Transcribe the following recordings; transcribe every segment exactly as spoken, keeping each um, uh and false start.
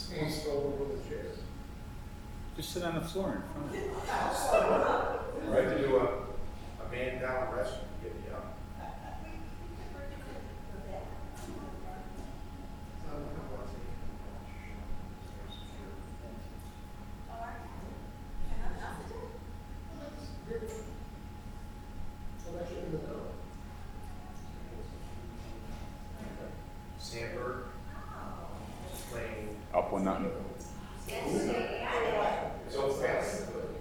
Someone stole one of the chairs. Just sit on the floor in front of you. Right to do a, a man down rescue, get you up. Sandberg, playing. Up one nothing. It's old fast.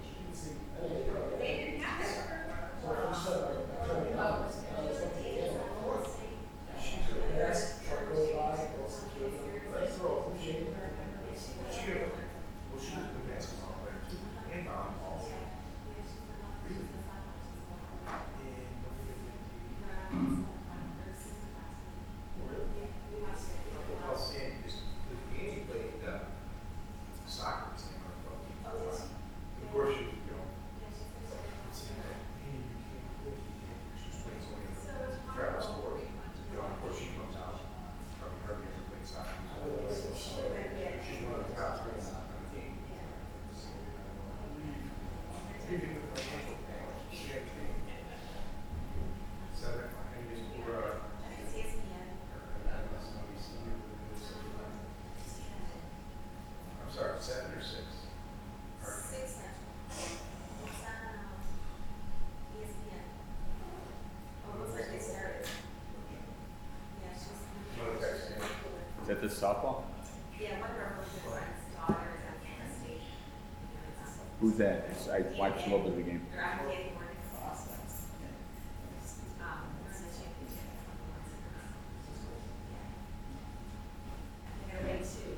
I'm sorry, seven or six? Six now. It's on, um, E S P N. Oh, it looks like they started. Yeah, she's. No, text me. Is that the softball? Yeah, one of our most good friends' daughter is on Kansas State. Who's that? I watched a little bit of the game. They're on J P Morgan. Um, it's a championship. Yeah. They're way two.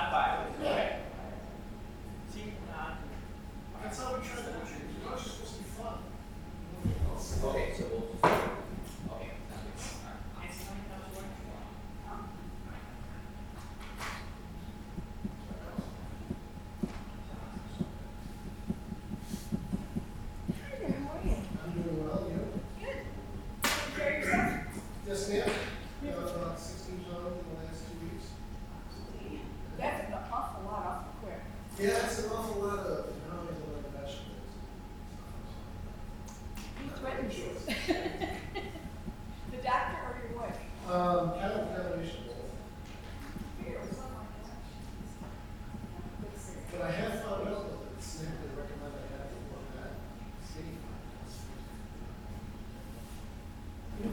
That's how we try to, you're not just supposed to be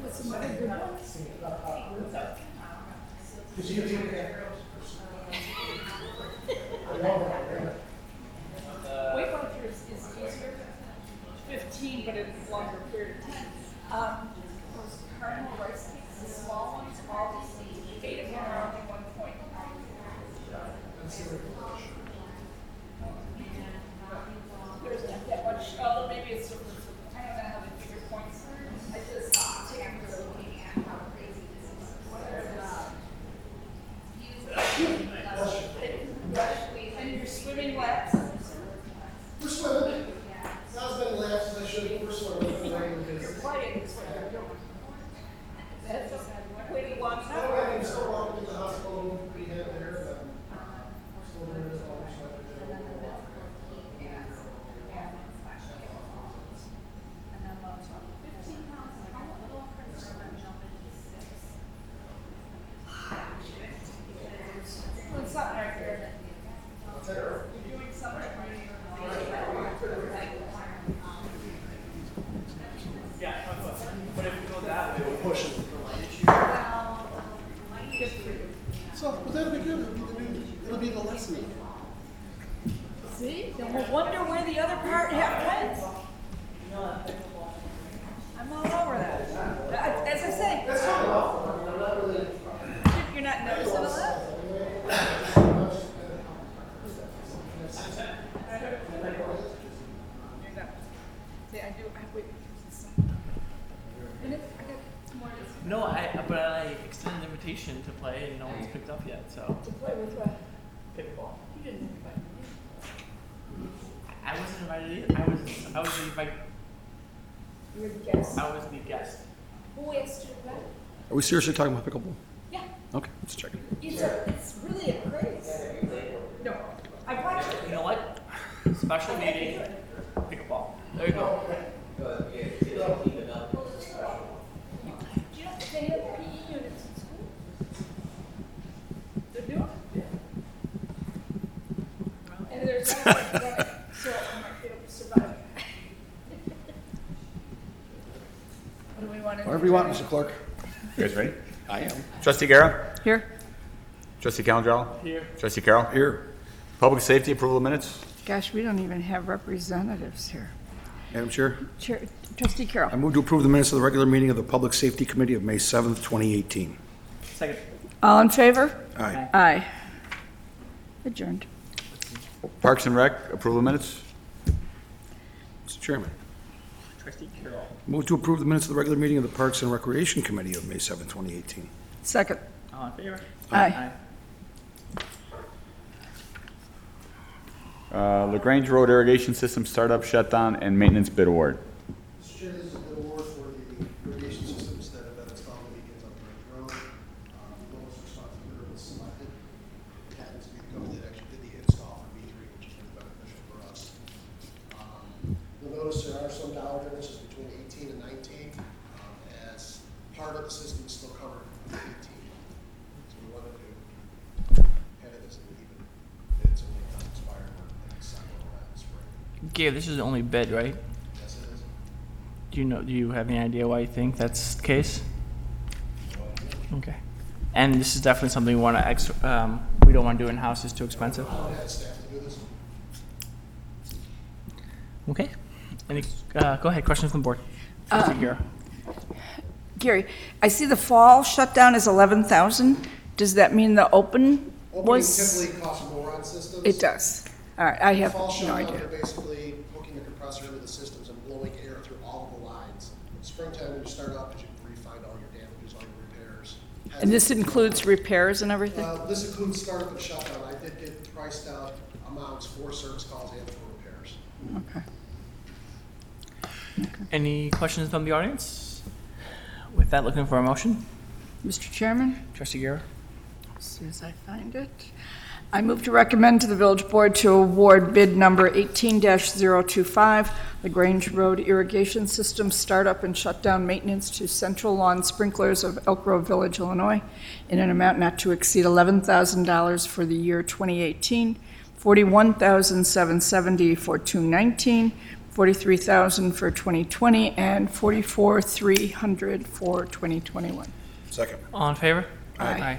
Weight Watchers is easier, fifteen, but it's a longer period of time. Um, those caramel rice cakes, the small ones, all these, eight of them are only one point. There's not that much, oh, maybe it's, I don't know how they figure points. I just, uh, take them to looking at how crazy this is. And your swimming laps? We're swimming. Now it's been laps, I should, we're swimming. You're playing, is what you're doing. That's waiting long I'm enough. still walking to the hospital, we had there, but still there is always like a And then about fifteen pounds, like a little person, I'm jumping to six. Doing something right there. You're doing something right there. Yeah, but if we go that way, we'll push it. Good for you. So, but that'll be good, it'll be the new, it'll be the lesson. See, then we'll wonder where the other part half went. I'm all over that. I- As I say, That's not awful, I'm not really. you're not noticing all that? You're not. See, I do, I wait. Minute, I got some more to No, I, but I extended an invitation to play and no one's picked up yet, so. to play with what? Pickleball. You didn't invite me. I wasn't invited either. I was, I was the invite, You were the guest. I was the guest. Who asked you that? Are we seriously talking about pickleball? Yeah. Okay, let's check it. It's a, it's really a craze. No, I brought you. You know what? Special meeting, pickleball. There you go. Do you know they have P E units in school? They're doing it. And there's also, right, so I might be able to survive. What do we want to do? Whatever you want, Mister Clerk. You guys ready? I am. Trustee Guerra? Here. Trustee Calendar? Here. Trustee Carroll? Here. Public safety approval of minutes? Gosh, we don't even have representatives here. Madam Chair, Chair, Trustee I Carroll. move to approve the minutes of the regular meeting of the Public Safety Committee of May seventh, twenty eighteen. Second. All in favor? Aye. Aye. Adjourned. Parks and Rec approval of minutes? Mister Chairman, Trustee Carroll. move to approve the minutes of the regular meeting of the Parks and Recreation Committee of May seventh, twenty eighteen. Second. All in favor? Aye. Uh, LaGrange Road Irrigation System Startup Shutdown and Maintenance Bid Award. Mister Chair, this is an award for the irrigation systems that have been installed in Egan's on Range Road. Um, the lowest responsive bidder was selected. It happens to be the company that actually did the install for metering, which is really beneficial for us. Um, You'll notice there are some dollar differences between eighteen and nineteen, um, as part of the system is still covered in eighteen. So we wanted to have it as an even, it's only unexpired work, like December or that spring. Gabe, this is the only bid, right? Yes, it is. Do you know, do you have any idea why you think that's the case? Okay. And this is definitely something we want to, ex um, we don't want to do in-house, it's too expensive. I had staff to do this. Okay. Any, uh, go ahead, questions from the board? Trustee Guerra. Gary, I see the fall shutdown is eleven thousand. Does that mean the open Opening was? typically costs more on systems. It does. All right, I have Fall no shutdown, idea. they're basically hooking the compressor into the systems and blowing air through all of the lines. Springtime, when you start up, is you refine all your damages, all your repairs. And this includes repairs and everything? Uh, this includes startup and shutdown. I did get priced out amounts for service calls and for repairs. Okay. Any questions from the audience? With that, looking for a motion? Mister Chairman? Trustee Guerra. As soon as I find it. I move to recommend to the village board to award bid number eighteen dash zero two five, LaGrange Road Irrigation System Startup and Shutdown Maintenance to Central Lawn Sprinklers of Elk Grove Village, Illinois, in an amount not to exceed eleven thousand dollars for the year twenty eighteen, forty-one thousand seven hundred seventy dollars for two nineteen, forty-three thousand for twenty twenty, and forty-four thousand three hundred for twenty twenty-one. Second. All in favor? Aye.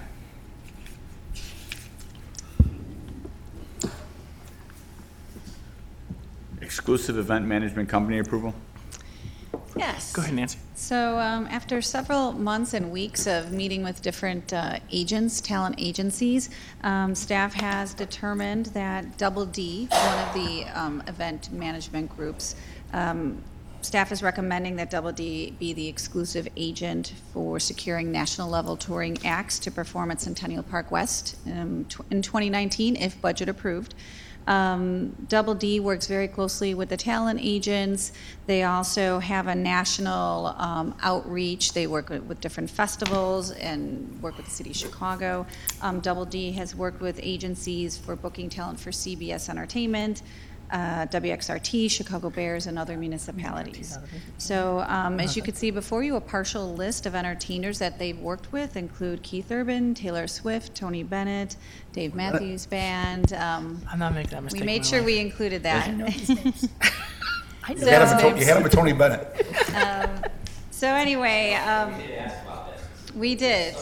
Exclusive event management company approval? Yes. Go ahead, Nancy. So um, after several months and weeks of meeting with different uh, agents, talent agencies, um, staff has determined that Double D, one of the um, event management groups, um, staff is recommending that Double D be the exclusive agent for securing national level touring acts to perform at Centennial Park West um, tw- in twenty nineteen, if budget approved. Um, Double D works very closely with the talent agents. They also have a national um, outreach. They work with, with different festivals and work with the city of Chicago. Um, Double D has worked with agencies for booking talent for C B S Entertainment, uh, W X R T, Chicago Bears, and other municipalities. So um, as you can see before you, a partial list of entertainers that they've worked with include Keith Urban, Taylor Swift, Tony Bennett, Dave Matthews Band. Um, I'm not making that mistake. we made in my sure life. we included that. I know his names. I know You had him his with Tony- you names. had him with Tony Bennett. Um, so anyway, um, we did.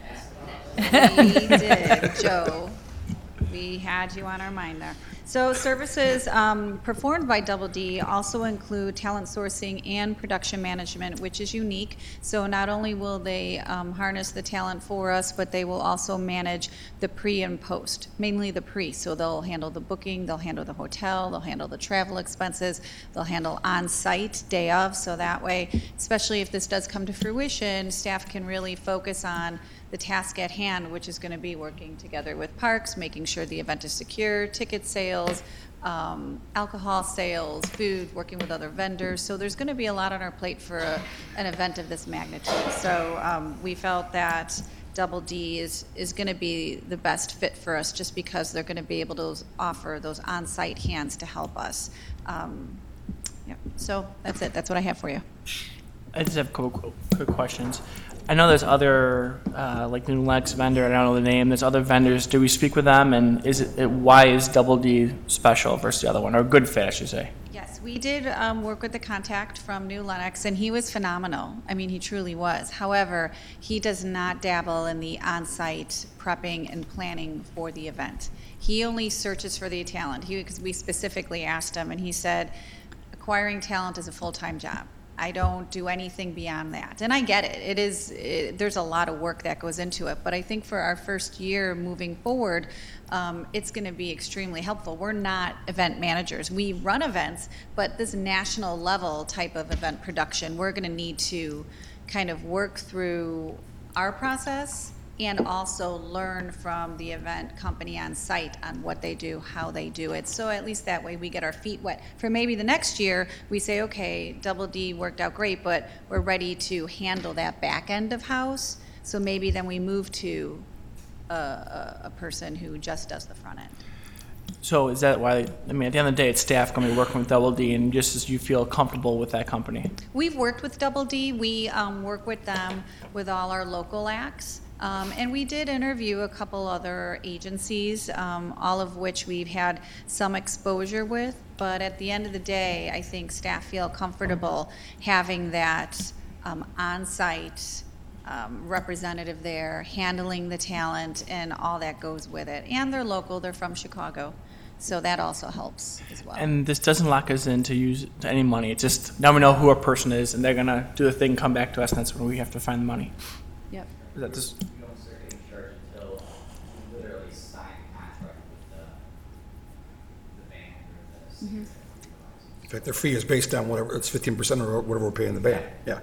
We did, Joe. We had you on our mind there. So services um, performed by Double D also include talent sourcing and production management, which is unique. So not only will they um, harness the talent for us, but they will also manage the pre and post, mainly the pre. So they'll handle the booking, they'll handle the hotel, they'll handle the travel expenses, they'll handle on-site day of. So that way, especially if this does come to fruition, staff can really focus on the task at hand, which is going to be working together with parks, making sure the event is secure, ticket sales, um, alcohol sales, food, working with other vendors. So there's going to be a lot on our plate for a, an event of this magnitude. So um, we felt that Double D is, is going to be the best fit for us just because they're going to be able to offer those on-site hands to help us. Um, yeah. So that's it. That's what I have for you. I just have a couple quick questions. I know there's other, uh, like the Lex vendor, I don't know the name, there's other vendors. Do we speak with them, and is it, it why is Double D special versus the other one, or good fit, I should say? Yes, we did um, work with the contact from New Lenox, and he was phenomenal. I mean, he truly was. However, he does not dabble in the on-site prepping and planning for the event. He only searches for the talent. He, because we specifically asked him, and he said, acquiring talent is a full-time job. I don't do anything beyond that. And I get it. It is, it, there's a lot of work that goes into it. But I think for our first year moving forward, um, it's going to be extremely helpful. We're not event managers. We run events, but this national level type of event production, we're going to need to kind of work through our process and also learn from the event company on site on what they do, how they do it. So at least that way we get our feet wet. For maybe the next year, we say, okay, Double D worked out great, but we're ready to handle that back end of house. So maybe then we move to a, a, a person who just does the front end. So is that why, I mean, at the end of the day, it's staff going to be working with Double D, and just as you feel comfortable with that company? We've worked with Double D. We um, work with them with all our local acts. Um, and we did interview a couple other agencies, um, all of which we've had some exposure with. But at the end of the day, I think staff feel comfortable having that um, on-site um, representative there, handling the talent and all that goes with it. And they're local, they're from Chicago. So that also helps as well. And this doesn't lock us in to use any money. It's just, now we know who our person is, and they're going to do the thing, come back to us, and that's when we have to find the money. Yep. Is that just, You don't start getting charged until you literally sign a contract with the, the band or the. In fact, their fee is based on whatever, it's fifteen percent or whatever we're paying the band. Yeah,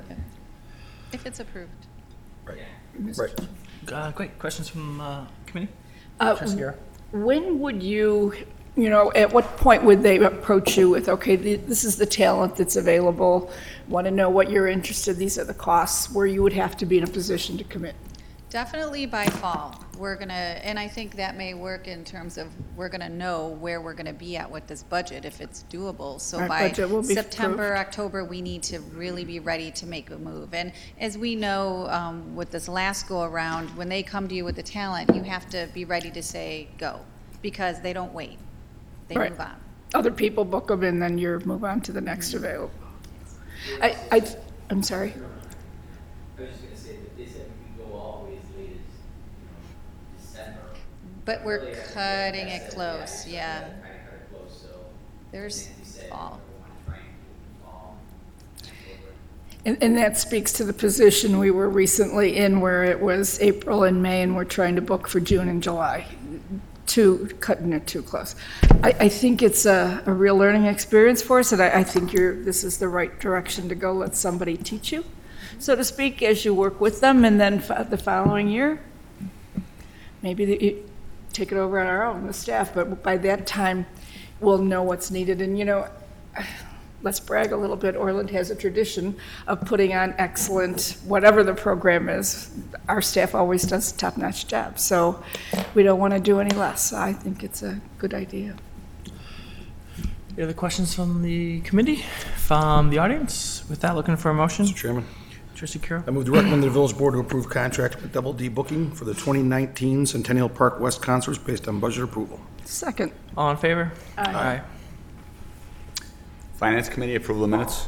If it's approved. right, right. uh, great, questions from uh, committee? Uh, Trustee Guerra? When would you, you know, at what point would they approach you with, okay, th- this is the talent that's available, want to know what you're interested, these are the costs, where you would have to be in a position to commit? Definitely by fall. We're gonna, and I think that may work in terms of, we're gonna know where we're gonna be at with this budget, if it's doable. So Our by budget will be September, approved. October, we need to really be ready to make a move. And as we know, um, with this last go-around, when they come to you with the talent, you have to be ready to say, go, because they don't wait. They Right. move on. other people book them, and then you move on to the next available. I, I, I'm sorry. I was just gonna say that they said we could go all the way as late as, you know, December. But we're Really, I think cutting that's it it. close, yeah. Kinda cut it close, so. There's Nancy said, fall. we wanna try and do it in fall. October. And, and that speaks to the position we were recently in, where it was April and May, and we're trying to book for June and July. Too, cutting it too close. I, I think it's a, a real learning experience for us, and I, I think you're, this is the right direction to go. Let somebody teach you, so to speak, as you work with them, and then f- the following year, maybe the, you take it over on our own, the staff, but by that time, we'll know what's needed. And, you know, let's brag a little bit. Orland has a tradition of putting on excellent, whatever the program is. Our staff always does a top-notch job, so we don't want to do any less. I think it's a good idea. Any other questions from the committee, from the audience? With that, looking for a motion. Mister Chairman, Trustee Kiro. I move to recommend the village board to approve contract with Double D Booking for the twenty nineteen Centennial Park West concerts based on budget approval. Second. All in favor? Aye. Finance Committee, approval of minutes.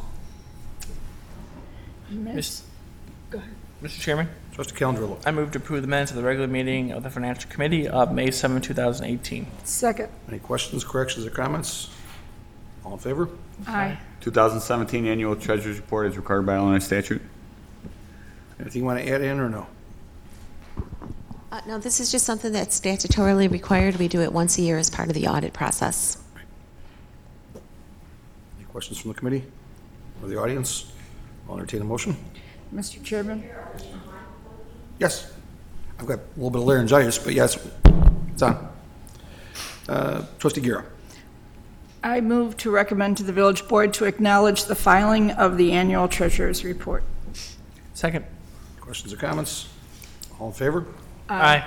Miss- Go ahead. Mister Chairman, Trustee Calendar. I move to approve the minutes of the regular meeting of the Financial Committee of May seventh, two thousand eighteen. Second. Any questions, corrections, or comments? All in favor? Aye. two thousand seventeen Annual Treasurer's Report is required by Illinois statute. Anything you want to add in or no? Uh, no, this is just something that's statutorily required. We do it once a year as part of the audit process. Any questions from the committee or the audience? I'll entertain a motion. Mister Chairman? Yes. I've got a little bit of laryngitis, but yes, it's on. Uh, Trustee Guerra. I move to recommend to the village board to acknowledge the filing of the annual treasurer's report. Second. Questions or comments? All in favor? Aye.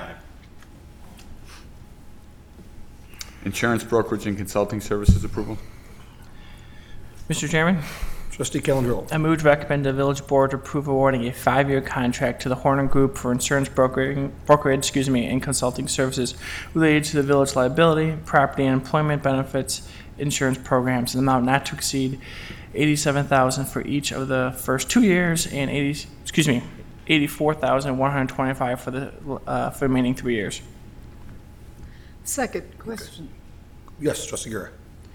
Insurance brokerage and consulting services approval. Mister Chairman, Trustee Calendar. I move to recommend the village board approve awarding a five-year contract to the Horner Group for insurance brokering, brokerage, excuse me, and consulting services related to the village liability, property, and employment benefits insurance programs in the amount not to exceed eighty-seven thousand dollars for each of the first two years and eighty, excuse me, eighty-four thousand one hundred twenty-five for the uh, for the remaining three years. Second question. Yes, Trustee Guerra.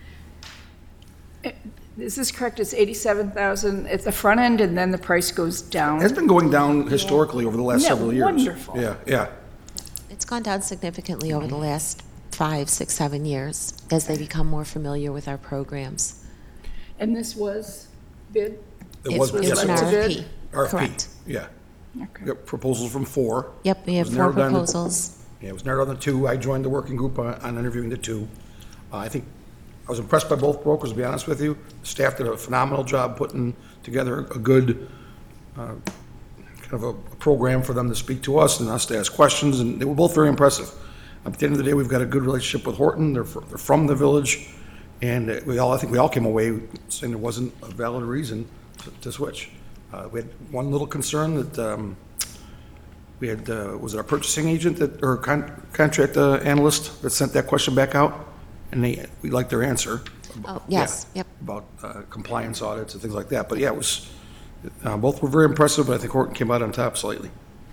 Is this correct? It's eighty-seven thousand at the front end, and then the price goes down? It's been going down historically over the last Yeah, several years. wonderful. Yeah, yeah. It's gone down significantly over the last five, six, seven years as they become more familiar with our programs. And this was bid? It It was, was yes, an it was. R F P. R F P. Correct. Yeah. Okay. Got proposals from four. Yep, we have Was four narrowed down to- proposals. Yeah, it was narrowed down to two. I joined the working group on, on interviewing the two. Uh, I think, I was impressed by both brokers, to be honest with you. Staff did a phenomenal job putting together a good, uh, kind of a program for them to speak to us and us to ask questions, and they were both very impressive. At the end of the day, we've got a good relationship with Horton. They're, fr- they're from the village, and uh, we all, I think we all came away saying there wasn't a valid reason to, to switch. Uh, we had one little concern that, um, we had, uh, was it our purchasing agent that, or con- contract uh, analyst that sent that question back out? And they, we liked their answer. Oh, yes, Yeah, yep. About uh, compliance audits and things like that. But yeah, it was, uh, both were very impressive, but I think Horton came out on top slightly.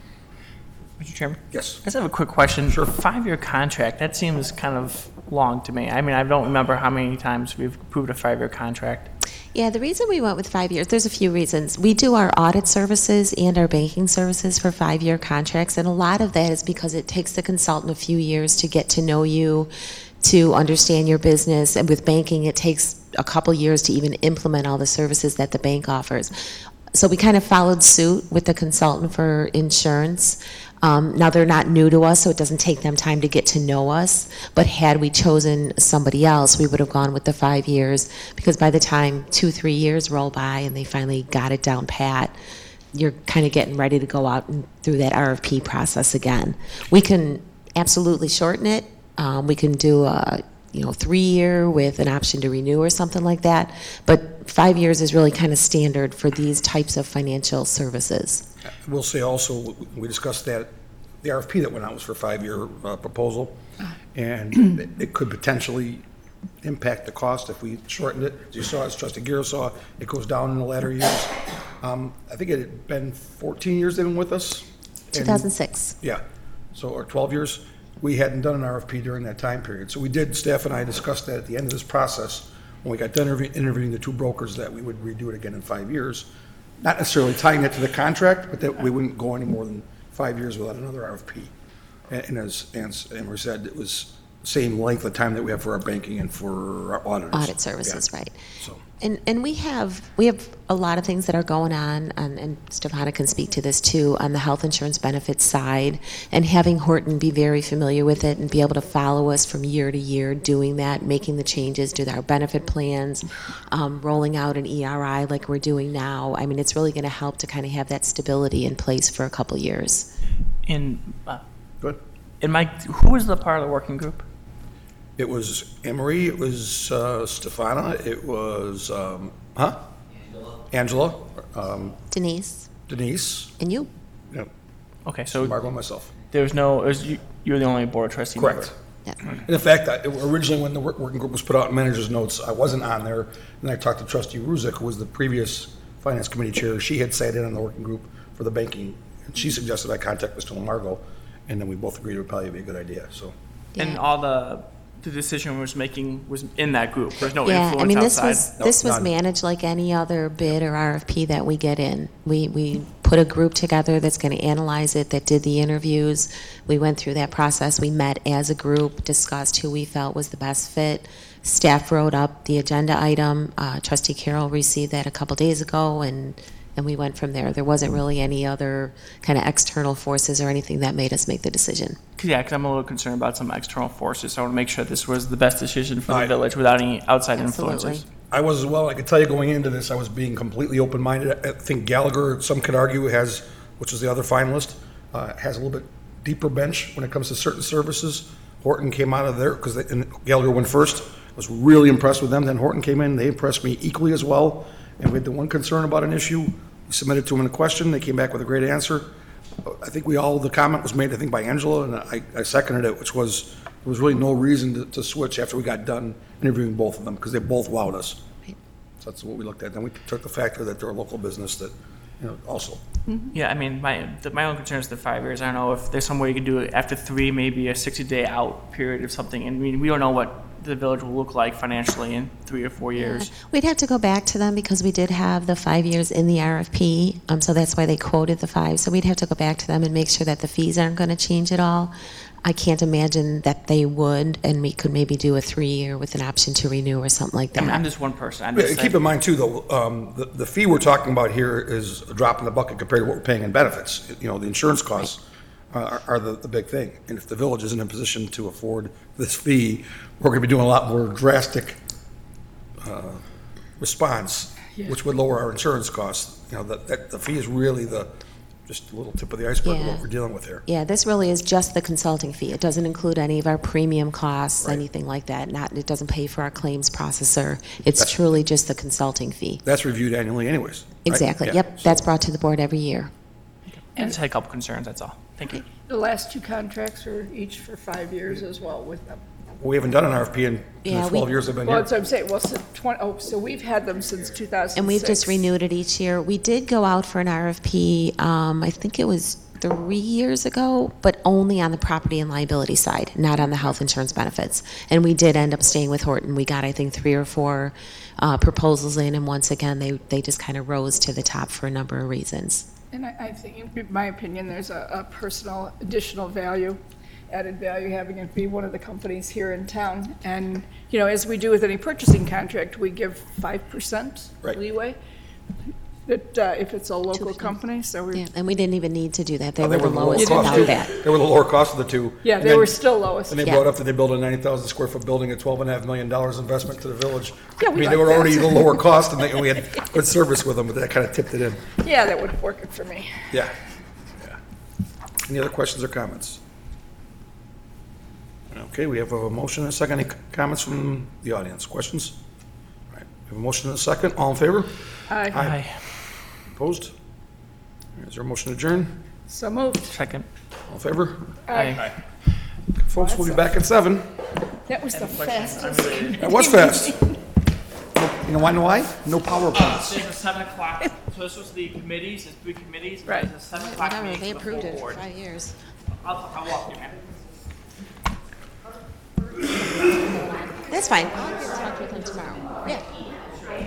Mister Chairman? Yes. I just have a quick question. Sure. Five-year contract, that seems kind of long to me. I mean, I don't remember how many times we've approved a five-year contract. Yeah, the reason we went with five years, there's a few reasons. We do our audit services and our banking services for five-year contracts, and a lot of that is because it takes the consultant a few years to get to know you, to understand your business. And with banking, it takes a couple years to even implement all the services that the bank offers. So we kind of followed suit with the consultant for insurance. Um, now, they're not new to us, so it doesn't take them time to get to know us. But had we chosen somebody else, we would have gone with the five years, because by the time two, three years roll by and they finally got it down pat, you're kind of getting ready to go out and through that R F P process again. We can absolutely shorten it. Um, we can do a you know three-year with an option to renew or something like that. But five years is really kind of standard for these types of financial services. We'll say also, we discussed that, the R F P that went out was for a five-year uh, proposal, and it- it could potentially impact the cost if we shortened it. As you saw, as Trustee Garrett saw, it goes down in the latter years. Um, I think it had been fourteen years they've been with us. two And- thousand six. Yeah, so, or twelve years. We hadn't done an R F P during that time period. So we did, staff and I discussed that at the end of this process, when we got done intervie- interviewing the two brokers, that we would redo it again in five years. Not necessarily tying it to the contract, but that we wouldn't go any more than five years without another R F P. And and as Ans- Emery said, it was the same length of time that we have for our banking and for our auditors. Audit services, Yeah. right. So, And, and we have, we have a lot of things that are going on, and, and Stefana can speak to this too, on the health insurance benefits side, and having Horton be very familiar with it and be able to follow us from year to year doing that, making the changes to our benefit plans, um, rolling out an E R I like we're doing now. I mean, it's really going to help to kind of have that stability in place for a couple years. In, uh, good. in my, who was the part of the working group? It was Emery, it was uh, Stefana, it was, um, huh? Angela, um, Denise, Denise, and you? you know, Okay, so Margot, and myself. there was no, it was you, you were the only board trustee member. Correct. Yeah. And in fact, I- originally when the work- working group was put out in manager's notes, I wasn't on there. And I talked to trustee Ruzick, who was the previous finance committee chair. She had sat in on the working group for the banking. And she suggested I contact Mister Lamargo, and then we both agreed it would probably be a good idea, so. And Yeah. all the, the decision was making was in that group. There's no Yeah, influence I mean, this outside. was, No, this was none. managed like any other bid or R F P that we get in. We, we put a group together that's going to analyze it, that did the interviews. We went through that process. We met as a group, discussed who we felt was the best fit. Staff wrote up the agenda item. Uh, Trustee Carroll received that a couple days ago, and, and we went from there. There wasn't really any other kind of external forces or anything that made us make the decision. 'Cause, yeah, because I'm a little concerned about some external forces. So I want to make sure this was the best decision for the Right. village without any outside Absolutely. influences. I was as well. I could tell you going into this, I was being completely open-minded. I think Gallagher, some could argue, has, which is the other finalist, uh, has a little bit deeper bench when it comes to certain services. Horton came out of there, because Gallagher went first. I was really impressed with them. Then Horton came in, they impressed me equally as well. And we had the one concern about an issue. We submitted to them a question, they came back with a great answer. I think we all, the comment was made, I think, by Angela, and I, I seconded it, which was, there was really no reason to, to switch after we got done interviewing both of them, because they both wowed us. Right. So that's what we looked at. Then we took the factor that they're a local business that, you know, also. Yeah, I mean, my the, my own concern is the five years. I don't know if there's some way you can do it after three, maybe a sixty-day out period of something. And I mean, we don't know what the village will look like financially in three or four years. We'd have to go back to them because we did have the five years in the R F P, um, so that's why they quoted the five. So we'd have to go back to them and make sure that the fees aren't going to change at all. I can't imagine that they would, and we could maybe do a three-year with an option to renew or something like I mean, I'm that. just one person. I'm Yeah, just Keep in mind too, though, um, the, the fee we're talking about here is a drop in the bucket compared to what we're paying in benefits. You know, the insurance costs uh, are, are the, the big thing. And if the village isn't in a position to afford this fee, we're gonna be doing a lot more drastic, uh, response, which would lower our insurance costs. You know, that, that, the fee is really the, just a little tip of the iceberg of Yeah. what we're dealing with here. Yeah, this really is just the consulting fee. It doesn't include any of our premium costs, Right. anything like that. Not, it doesn't pay for our claims processor. It's That's- truly just the consulting fee. That's reviewed annually anyways. right? Exactly, Yeah. yep, So- that's brought to the board every year. I just had a couple concerns. That's all. Thank you. The last two contracts are each for five years as well with them. We haven't done an R F P in, in Yeah, the we- twelve years I've been Well, here. that's what I'm saying, well, so twenty, oh, so we've had them since two thousand six. And we've just renewed it each year. We did go out for an R F P, um, I think it was three years ago, but only on the property and liability side, not on the health insurance benefits. And we did end up staying with Horton. We got, I think, three or four uh, proposals in, and once again, they, they just kind of rose to the top for a number of reasons. And I, I think, in my opinion, there's a, a personal additional value, added value, having it be one of the companies here in town. And, you know, as we do with any purchasing contract, we give five percent Right. leeway, that, uh, if it's a local company, so we're, Yeah, and we didn't even need to do that. They Well, were the lower lowest cost, without too. that. They were the lower cost of the two. yeah, And they then- were still lowest. And they Yeah. brought up that they built a ninety thousand square foot building at twelve and a half million dollars investment to the village. Yeah, I we mean, they like were already that. the lower cost, and they, and we had good service with them, but that kind of tipped it in. Yeah, that would work it for me. Yeah. Yeah. Any other questions or comments? Okay, we have a motion and a second. Any comments from the audience? Questions? All right, we have a motion and a second. All in favor? Aye. Aye. Opposed? Is there a motion to adjourn? So moved. Second. All in favor? Aye. Folks, we'll be back at seven. That was the fastest. That was fast. You know why, know why? No PowerPoints. There's a seven o'clock, so this was the committees, there's three committees. and Right. There's a seven o'clock Whatever, meeting they for the full approved it for board. five years. I'll, I'll walk you, man. That's fine. I'll get in touch with them tomorrow. Yeah.